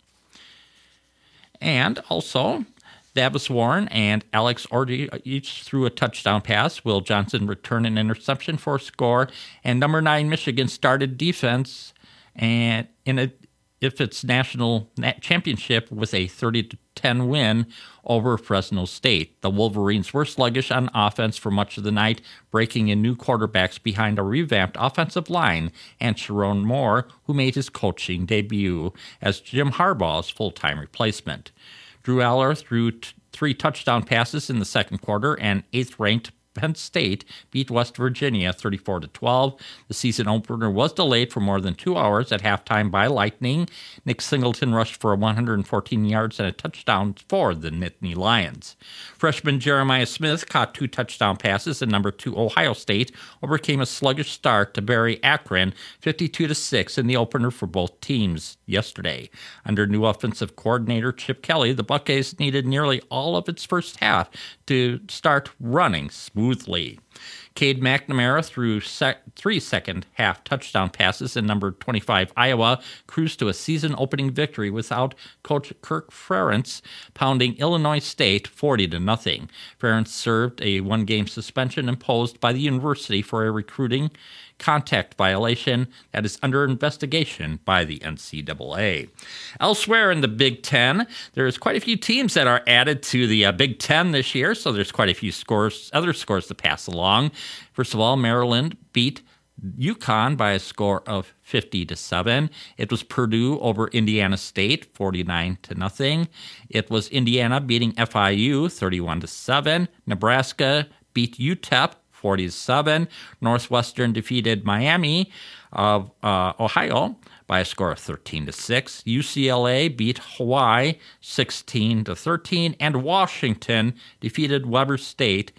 And also, Davis Warren and Alex Orji each threw a touchdown pass. Will Johnson returned an interception for a score. And number 9 Michigan started defense and if its national championship with a 30-10 win over Fresno State. The Wolverines were sluggish on offense for much of the night, breaking in new quarterbacks behind a revamped offensive line and Sharon Moore, who made his coaching debut as Jim Harbaugh's full-time replacement. Drew Aller threw 3 touchdown passes in the second quarter, and 8th-ranked Penn State beat West Virginia 34-12. The season opener was delayed for more than 2 hours at halftime by lightning. Nick Singleton rushed for 114 yards and a touchdown for the Nittany Lions. Freshman Jeremiah Smith caught 2 touchdown passes, and number 2 Ohio State overcame a sluggish start to bury Akron 52-6 in the opener for both teams yesterday. Under new offensive coordinator Chip Kelly, the Buckeyes needed nearly all of its first half to start running smoothly. Cade McNamara threw 3 second-half touchdown passes, and number 25 Iowa cruised to a season-opening victory without Coach Kirk Ferentz pounding Illinois State 40-0. Ferentz served a 1-game suspension imposed by the university for a recruiting contact violation that is under investigation by the NCAA. Elsewhere in the Big Ten, there's quite a few teams that are added to the Big Ten this year, so there's quite a few other scores to pass along. First of all, Maryland beat UConn by a score of 50-7. It was Purdue over Indiana State, 49-0. It was Indiana beating FIU, 31-7. Nebraska beat UTEP, 40-7. Northwestern defeated Miami of Ohio by a score of 13-6. UCLA beat Hawaii 16-13, and Washington defeated Weber State,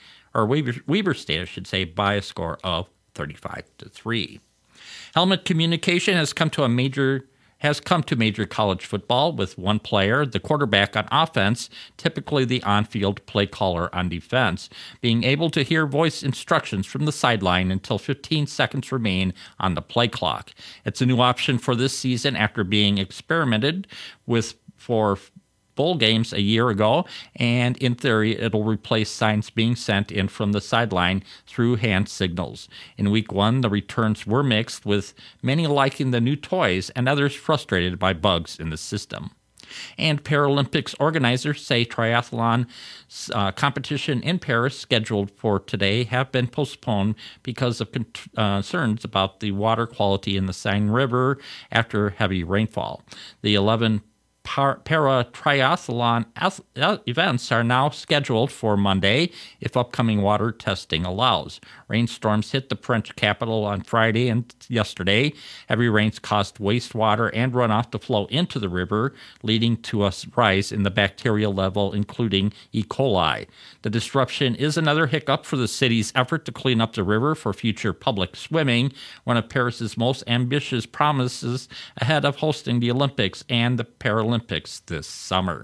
I should say, by a score of 35-3. Helmet communication has come to major college football with one player, the quarterback on offense, typically the on-field play caller on defense, being able to hear voice instructions from the sideline until 15 seconds remain on the play clock. It's a new option for this season after being experimented with for bowl games a year ago, and in theory, it'll replace signs being sent in from the sideline through hand signals. In week 1, the returns were mixed, with many liking the new toys and others frustrated by bugs in the system. And Paralympics organizers say triathlon competition in Paris scheduled for today have been postponed because of concerns about the water quality in the Seine River after heavy rainfall. The 11 para-triathlon events are now scheduled for Monday if upcoming water testing allows. Rainstorms hit the French capital on Friday and yesterday. Heavy rains caused wastewater and runoff to flow into the river, leading to a rise in the bacterial level, including E. coli. The disruption is another hiccup for the city's effort to clean up the river for future public swimming, one of Paris's most ambitious promises ahead of hosting the Olympics and the Paralympics this summer.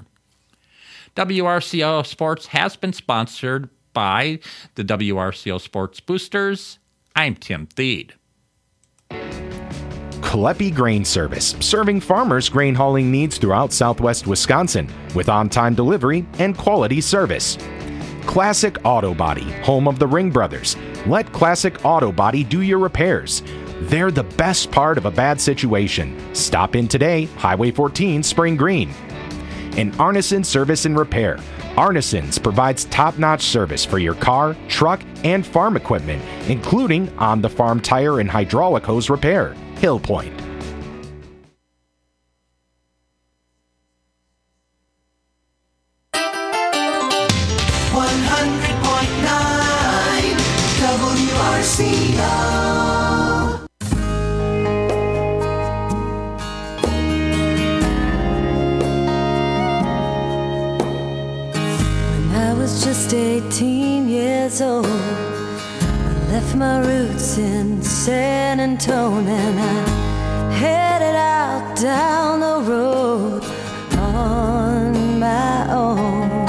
WRCO Sports has been sponsored by the WRCO Sports Boosters. I'm Tim Thede. Kaleppi Grain Service, serving farmers' grain hauling needs throughout southwest Wisconsin with on-time delivery and quality service. Classic Auto Body, home of the Ring Brothers. Let Classic Auto Body do your repairs. They're the best part of a bad situation. Stop in today, Highway 14, Spring Green. And Arneson Service and Repair. Arneson's provides top-notch service for your car, truck, and farm equipment, including on-the-farm tire and hydraulic hose repair. Hill Point. Just 18 years old, I left my roots in San Antonio and I headed out down the road. on my own.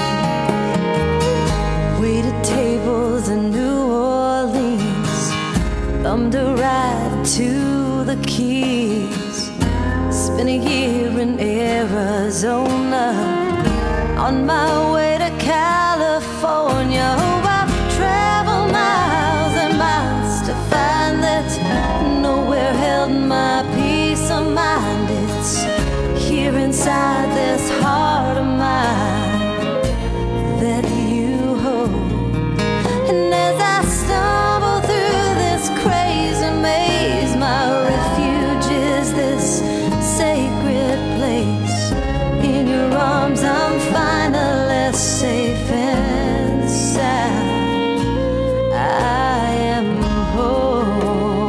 Waited tables in New Orleans, thumbed a ride to the Keys, spent a year in Arizona, on my way to California. Oh, I've traveled miles and miles to find that nowhere held my peace of mind. It's here inside this heart of mine that you hold. And as I stumble through this crazy maze, my refuge is this sacred place. In your arms I'm finally safe and sound. I am home.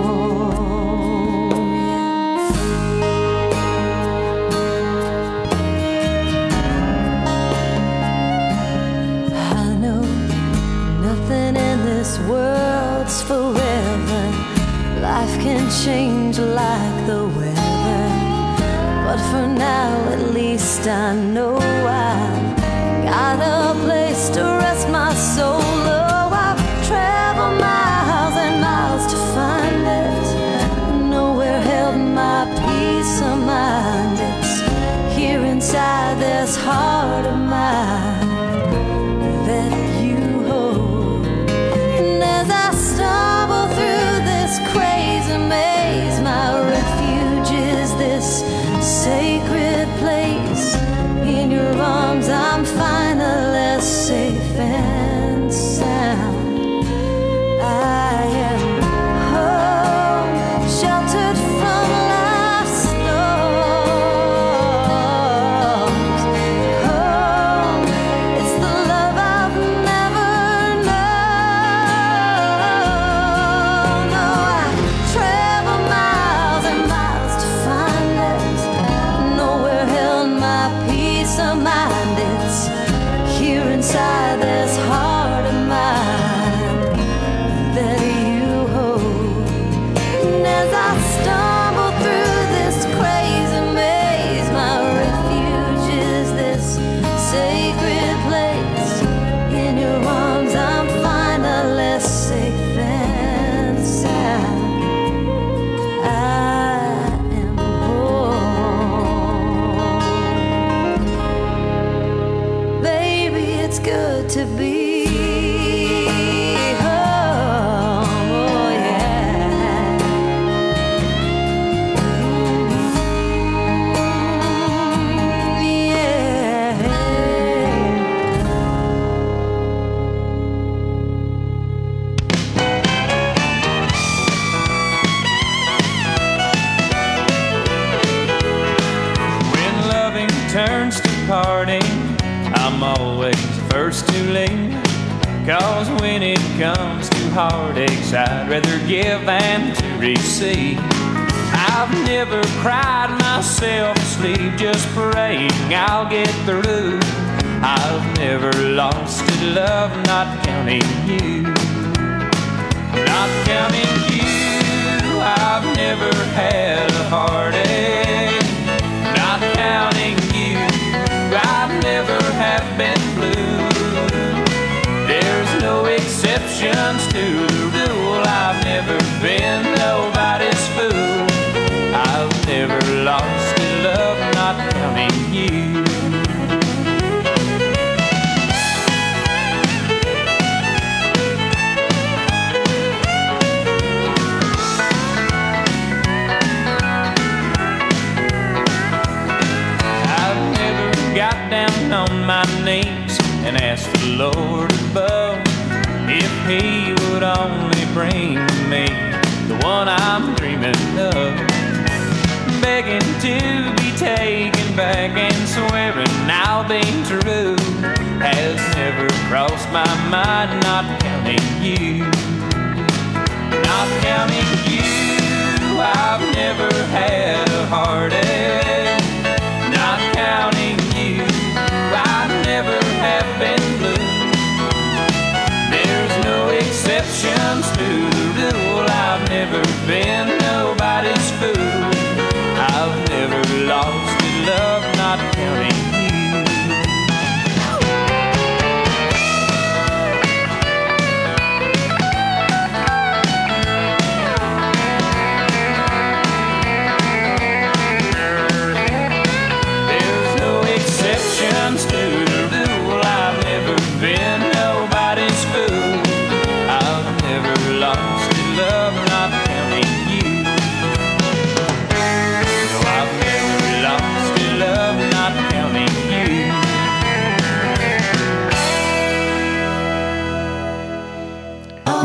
I know nothing in this world's forever. Life can change like the weather, but for now at least I know I've got a place to rest my soul. Oh, I've traveled miles and miles to find it, nowhere held my peace of mind. It's here inside this heart of mine that you hold. And as I stumble through this crazy maze, my refuge is this sacred place. In your arms I'm finally safe and sound. I am home, sheltered from life's storms. Home, it's the love I've never known. No, I travel miles and miles to find it, nowhere held my peace of mind. It's here inside this heart of mine that you hold. And as I stumble through this crazy maze, my refuge is this sacred place. In your arms I'm finally safe and sound. I am home. Baby, it's good to be home. Oh, yeah. When loving turns to parting, I'm always first to leave. 'Cause when it comes to heartaches, I'd rather give than to receive. I've never cried myself to sleep, just praying I'll get through. I've never lost a love, not counting you. Not counting you, I've never had a heartache. Not counting you, I've never have been blue. There's no exceptions to the rule. I've never been nobody's fool. I've never lost a love, not counting you. I've never got down on my knees and asked the Lord above if He would only bring me the one I'm dreaming of. Begging to be taken back and swearing I'll be true has never crossed my mind, not counting you. Not counting you, I've never had a heartache. Not counting you, I've never have been blue. There's no exceptions to the rule. I've never been nobody's fool. I've never lost a love, not counting you.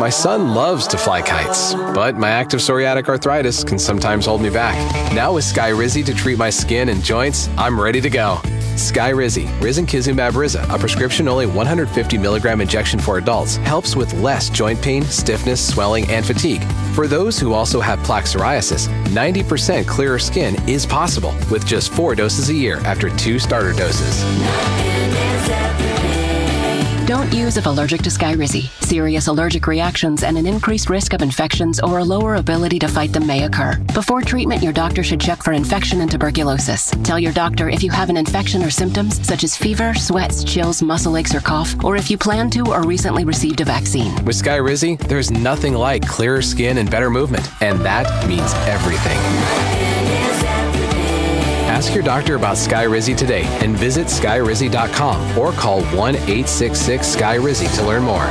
My son loves to fly kites, but my active psoriatic arthritis can sometimes hold me back. Now with Skyrizi to treat my skin and joints, I'm ready to go. Skyrizi, risankizumab Riza, a prescription-only 150 milligram injection for adults, helps with less joint pain, stiffness, swelling, and fatigue. For those who also have plaque psoriasis, 90% clearer skin is possible with just 4 doses a year after 2 starter doses. Don't use if allergic to Skyrizi. Serious allergic reactions and an increased risk of infections or a lower ability to fight them may occur. Before treatment, your doctor should check for infection and tuberculosis. Tell your doctor if you have an infection or symptoms such as fever, sweats, chills, muscle aches, or cough, or if you plan to or recently received a vaccine. With Skyrizi, there's nothing like clearer skin and better movement, and that means everything. Ask your doctor about Skyrizi today and visit skyrizi.com or call 1-866-SKY-RIZZI to learn more.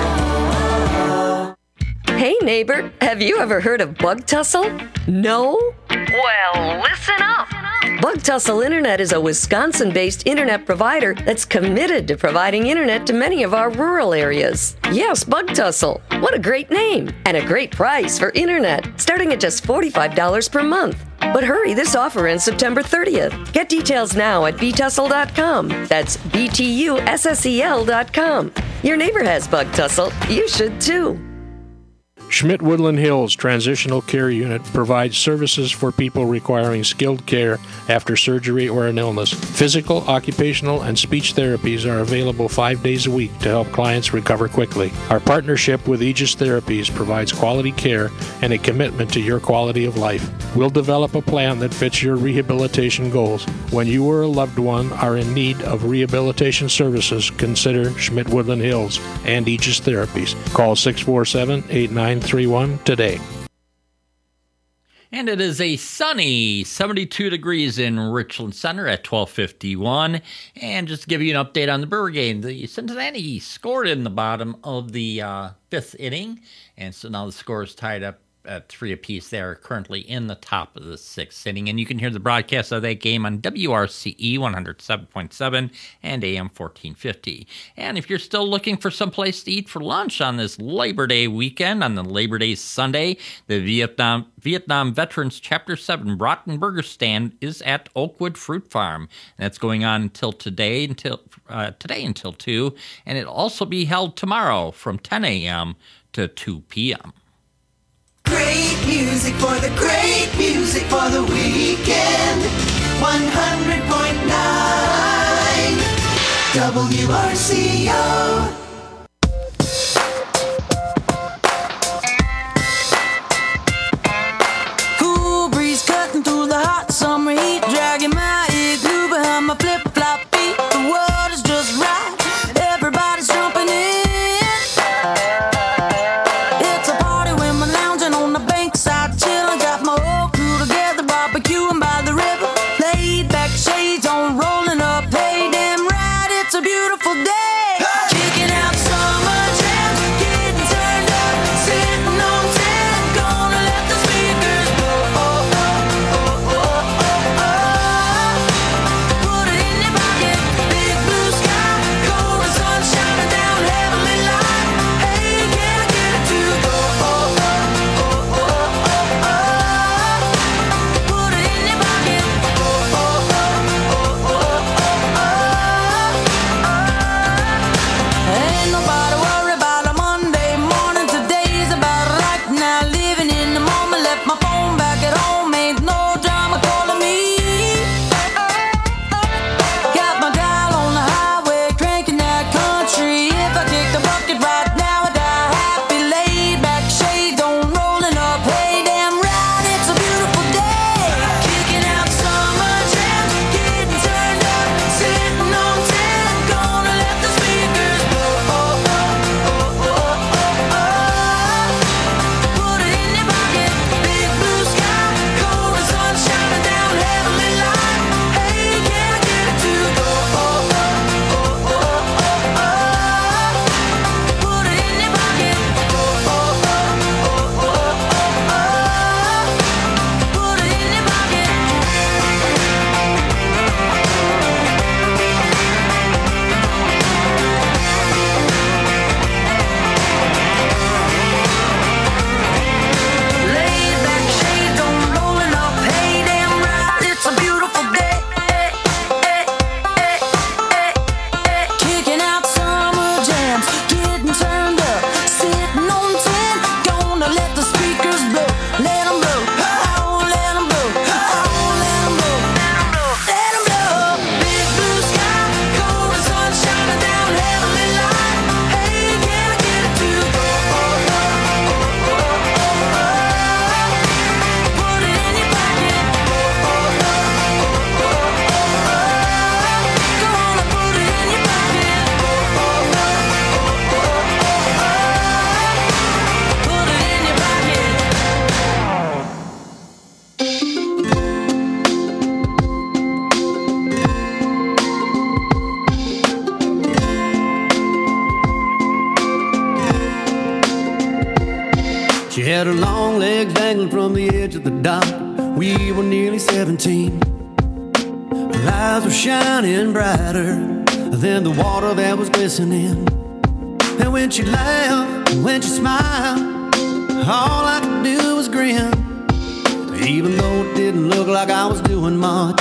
Hey neighbor, have you ever heard of Bug Tussle? No? Well, listen up. Bug Tussle Internet is a Wisconsin-based internet provider that's committed to providing internet to many of our rural areas. Yes, Bug Tussle. What a great name and a great price for internet, starting at just $45 per month. But hurry, this offer ends September 30th. Get details now at btussle.com. That's BTUSSEL.com. Your neighbor has Bug Tussle. You should too. Schmidt Woodland Hills Transitional Care Unit provides services for people requiring skilled care after surgery or an illness. Physical, occupational, and speech therapies are available 5 days a week to help clients recover quickly. Our partnership with Aegis Therapies provides quality care and a commitment to your quality of life. We'll develop a plan that fits your rehabilitation goals. When you or a loved one are in need of rehabilitation services, consider Schmidt Woodland Hills and Aegis Therapies. Call 647-8931 today. And it is a sunny 72 degrees in Richland Center at 12:51. And just to give you an update on the Brewer game, the Cincinnati scored in the bottom of the 5th inning. And so now the score is tied up at 3 apiece. They are currently in the top of the 6th inning. And you can hear the broadcast of that game on WRCE 107.7 and AM 1450. And if you're still looking for some place to eat for lunch on this Labor Day weekend, on the Labor Day Sunday, the Vietnam Veterans Chapter 7 Broughton Burger Stand is at Oakwood Fruit Farm. And that's going on until today until 2. And it'll also be held tomorrow from 10 a.m. to 2 p.m. Great music for the great music for the weekend. 100.9 WRCO. Cool breeze cutting through the hot summer heat, dragging my igloo behind my flip-flop feet. The world is just right, everybody's jumping in. Shades on, rolling up, hey, damn right, it's a beautiful day. Kicking out She had her long legs dangling from the edge of the dock. We were nearly 17. Her eyes were shining brighter than the water that was glistening. And when she laughed, when she smiled, all I could do was grin. Even though it didn't look like I was doing much,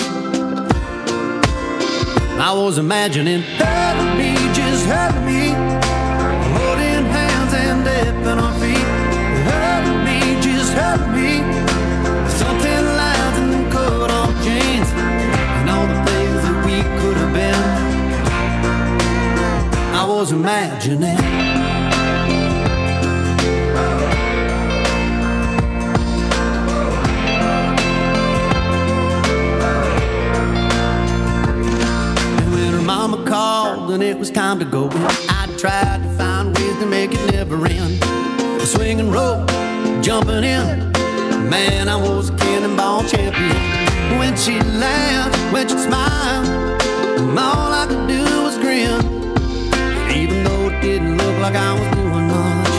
I was imagining, help me, just help me, holding hands and dipping our feet. Help me, just help me, something lines and cut off jeans, and all the things that we could have been. I was imagining. Mama called and it was time to go. I tried to find ways to make it never end. Swinging rope, jumping in. Man, I was a cannonball champion. When she laughed, when she smiled, all I could do was grin. Even though it didn't look like I was doing much,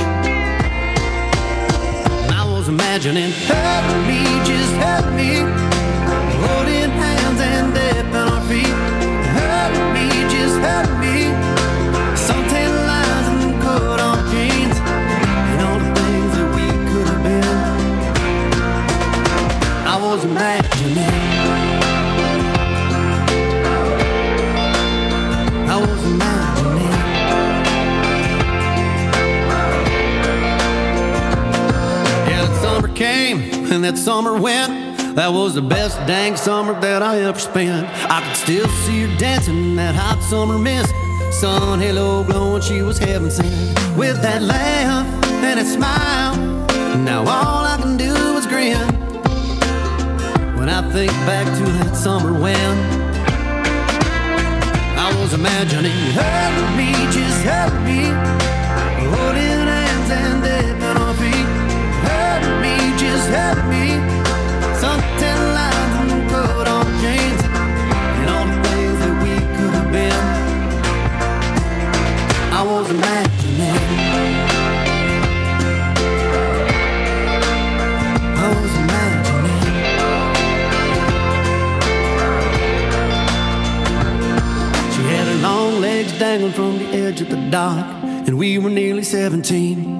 I was imagining, help me, just help me, holding hands and dipping our feet. Help me, just help me, something lines and cut off jeans, and all the things that we could have been. I was imagining. I was imagining. Yeah, that summer came and that summer went. That was the best dang summer that I ever spent. I could still see her dancing in that hot summer mist. Sun halo glowing, she was heaven sent. With that laugh and that smile, now all I can do is grin. When I think back to that summer when I was imagining, help me, just help me, holding hands and dipping our feet. Help me, just help me, something lines and cut off jeans, and all the things that we could have been. I was imagining. I was imagining. She had her long legs dangling from the edge of the dock, and we were nearly 17.